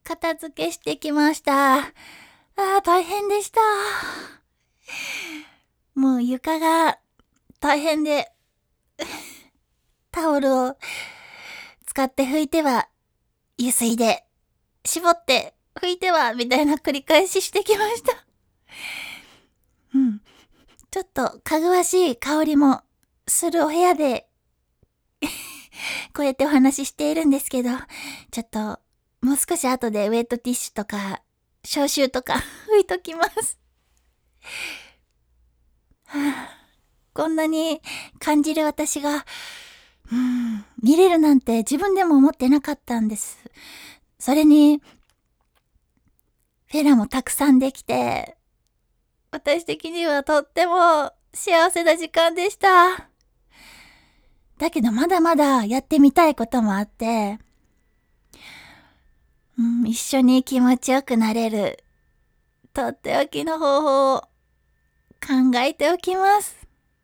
片付けしてきました。大変でした。もう床が大変で、タオルを使って拭いては、湯水で絞って拭いては、みたいな繰り返ししてきました。ちょっとかぐわしい香りもするお部屋で、こうやってお話ししているんですけど、ちょっと、もう少し後でウェットティッシュとか、消臭とか拭いときます。こんなに感じる私が、見れるなんて自分でも思ってなかったんです。それに、フェラもたくさんできて、私的にはとっても幸せな時間でした。だけどまだまだやってみたいこともあって、一緒に気持ちよくなれる、とっておきの方法を考えておきます。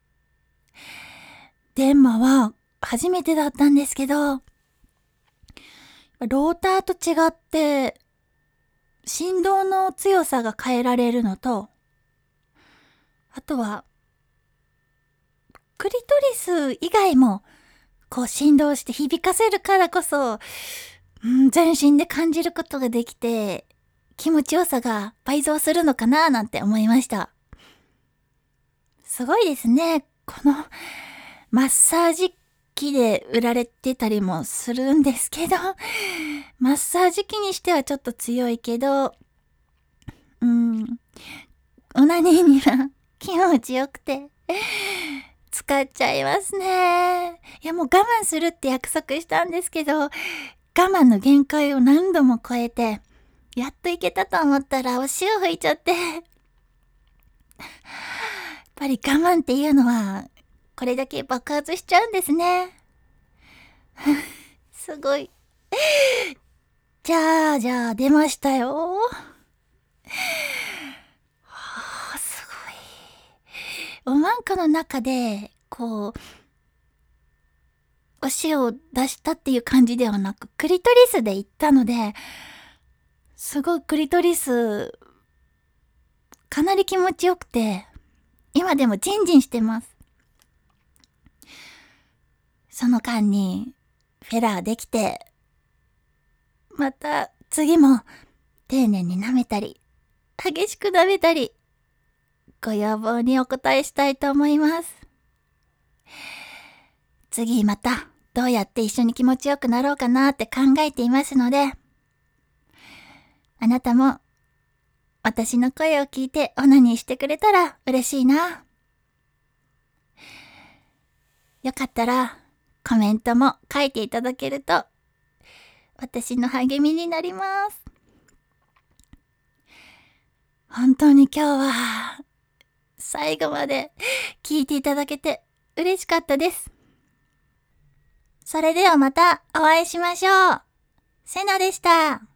デンマは初めてだったんですけど、ローターと違って、振動の強さが変えられるのと、あとは、クリトリス以外も、こう振動して響かせるからこそ、全身で感じることができて、気持ちよさが倍増するのかななんて思いました。すごいですね。この、マッサージ機で売られてたりもするんですけど、マッサージ機にしてはちょっと強いけど、オナニーには気持ちよくて、使っちゃいますね。いやもう我慢するって約束したんですけど、我慢の限界を何度も超えて、やっといけたと思ったらお塩吹いちゃって。やっぱり我慢っていうのは、これだけ爆発しちゃうんですね。すごい。じゃあ出ましたよ。すごい。おまんこの中で、こう、お塩を出したっていう感じではなく、クリトリスで行ったので、すごいクリトリス、かなり気持ちよくて、今でもジンジンしてます。その間に、フェラーできて、また次も丁寧に舐めたり、激しく舐めたり、ご要望にお答えしたいと思います。次またどうやって一緒に気持ちよくなろうかなって考えていますので、あなたも私の声を聞いてオナニーしてくれたら嬉しいな。よかったらコメントも書いていただけると私の励みになります。本当に今日は最後まで聞いていただけて嬉しかったです。それではまたお会いしましょう。セナでした。